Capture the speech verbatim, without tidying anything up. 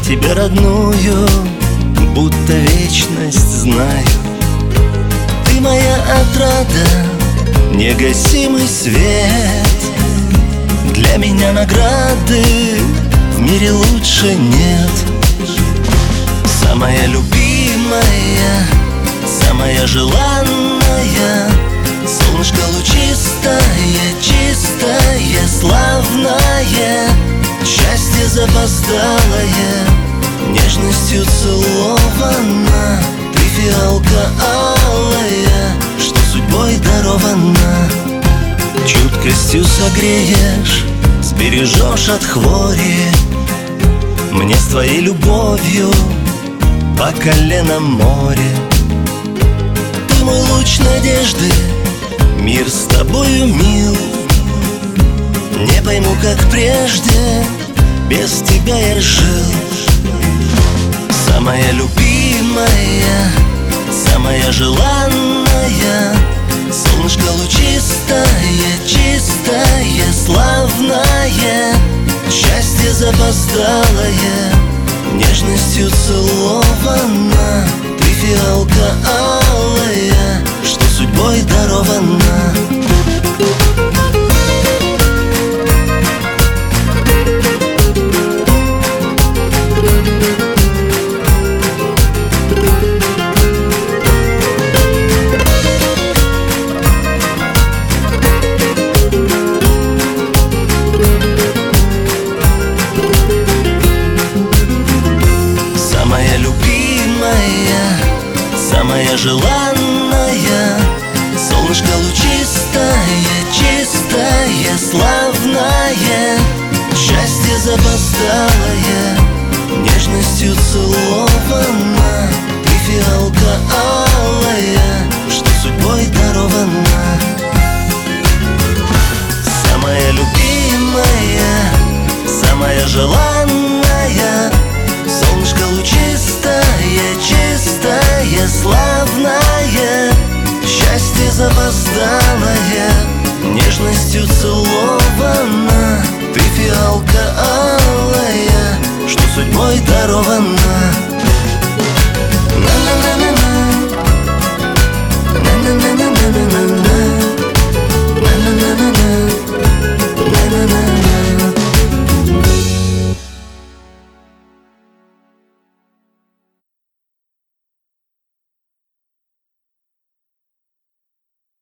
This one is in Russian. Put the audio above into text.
тебя родную, будто вечность знаю. Ты моя отрада, негасимый свет. Для меня награды в мире лучше нет. Самая любимая, самая желанная, солнышко лучистое, чистое, славное, счастье запоздалое, нежностью целована. Ты фиалка алая, что судьбой дарована. Чуткостью согреешь, сбережешь от хвори. Мне с твоей любовью по колено море. Ты мой луч надежды, мир с тобою мил. Не пойму, как прежде, без тебя я жил. Самая любимая, самая желанная, солнышко лучистое, чистое, славное, счастье запоздалое, нежностью целована. Ты фиалка алая, что судьбой дарована. Самая любимая, самая желанная, солнышко лучистое, чистое, славное, счастье запоздалое, нежностью целована. Ты фиалка алая, что судьбой дарована. Самая любимая, самая желанная, солнышко лучистое, чистое, славное, счастье запоздалое, нежностью целована. Ты фиалка алая, что судьбой дарована.